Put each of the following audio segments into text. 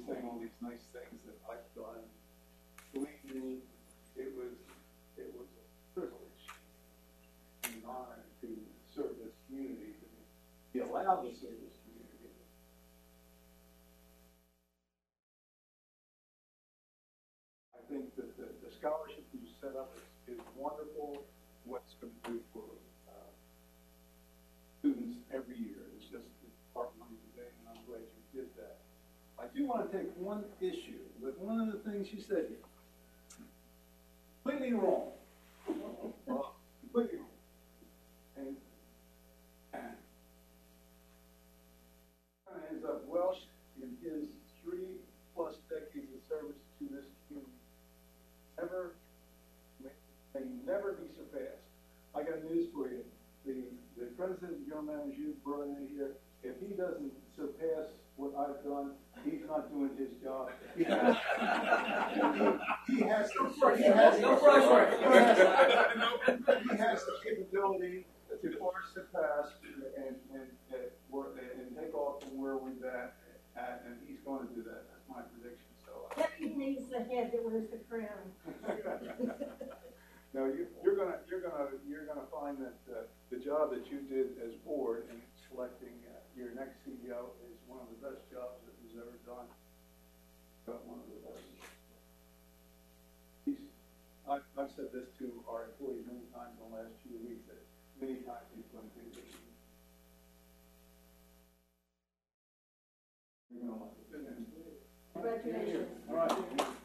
saying all these nice things that I've done. Believe me, it was a privilege and an honor to serve this community, to be allowed to serve this community. I think that the scholarship you set up is wonderful. What it's going to do for students every year. It's just heartwarming today, and I'm glad you did that. I do want to take one issue with one of the things you said here. Completely wrong. Completely wrong. And ends up Welsh in his 3+ decades of service to this community may never be surpassed. I got news for you. The president and general manager you brought in here, if he doesn't surpass what I've done, he's not doing his job. He has the capability to force the past and take off from where we're at, and he's going to do that. That's my prediction. So he needs the head that wears the crown. No, you're gonna find that the job that you did as board in selecting your next CEO is one of the best jobs that was ever done. One of the best. I've said this to our employees many times in the last few weeks that many times he's going to do this. You're going to like it. Congratulations. All right.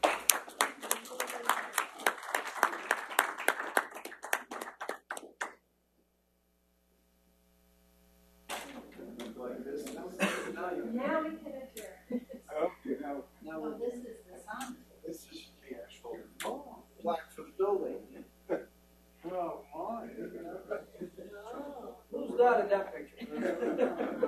Now we can adjourn. Okay, now. Oh, this is the sign. This is the actual plaque for the building. Oh, my. Who's got a deputy?